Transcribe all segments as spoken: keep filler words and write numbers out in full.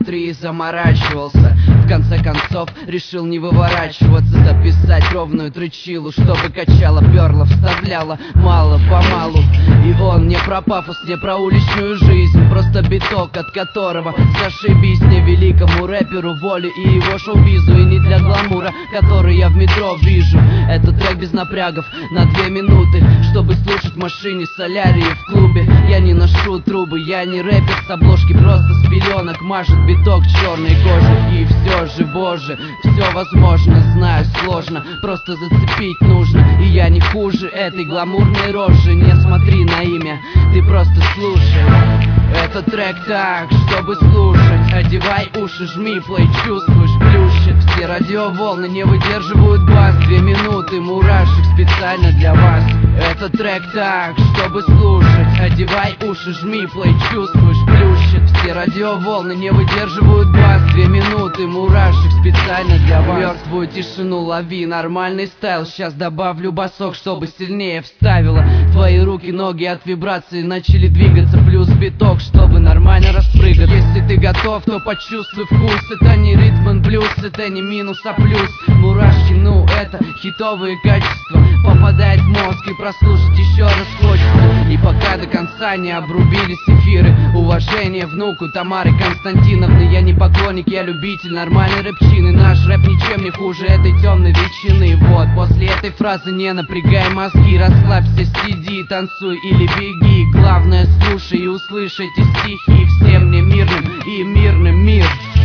внутри и заморачивался. В конце концов решил не выворачиваться, записать ровную трычилу, чтобы качала, перла, вставляла мало-помалу. И он не про пафос, не про уличную жизнь, просто биток, от которого зашибись не великому рэперу воли и его шоу-бизу. И не для гламура, который я в метро вижу. Это трек без напрягов на две минуты, чтобы слушать в машине, солярии, в клубе. Я не ношу трубы, я не рэпер с обложки, просто с пеленок мажет биток черной кожи. И все же, боже, все возможно, знаю, сложно, просто зацепить нужно. И я не хуже этой гламурной рожи. Не смотри на имя, ты просто слушай. Этот трек так, чтобы слушать. Одевай уши, жми плей, чувствуешь, плющит. Все радиоволны не выдерживают бас. Две минуты мурашек специально для вас. Этот трек так, чтобы слушать. Одевай уши, жми плей, чувствуешь, плющит. Все радиоволны не выдерживают бас. Две минуты мурашек специально для вас. Мертвую тишину лови, нормальный стайл. Сейчас добавлю басок, чтобы сильнее вставило. Твои руки, ноги от вибрации начали двигаться. Плюс биток, чтобы нормально распрыгать. Если ты готов, то почувствуй вкус. Это не ритм and блюз, это не минус, а плюс. Мурашки, ну это хитовые качества. Попадает в мозг и прослушать еще раз хочется. И пока до конца не обрубились эфиры. Уважение внуку Тамары Константиновны. Я не поклонник, я любитель нормальной рэпчины. Наш рэп ничем не хуже этой темной ветчины. Вот, после этой фразы не напрягай мозги. Расслабься, сиди, танцуй или беги. Главное, слушай и услышь эти стихи. Всем мне мирным и мирным мир.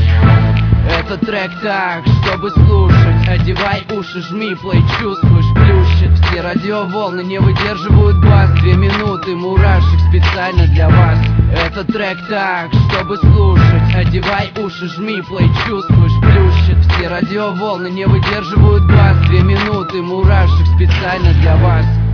Этот трек так, чтобы слушать. Одевай уши, жми плей, чувствуешь, плющит. Все радиоволны не выдерживают бас. Две минуты мурашек специально для вас. Этот трек так, чтобы слушать. Одевай уши, жми плей, чувствуешь, плющит. Все радиоволны не выдерживают бас. Две минуты мурашек специально для вас.